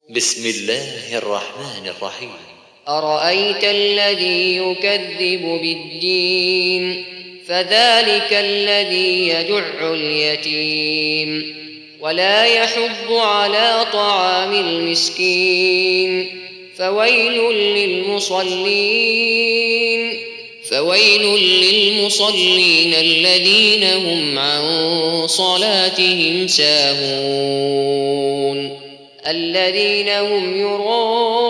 بسم الله الرحمن الرحيم. أرأيت الذي يكذب بالدين فذلك الذي يدع اليتيم ولا يحض على طعام المسكين فويل للمصلين الذين هم عن صلاتهم ساهون الذين هم يراءون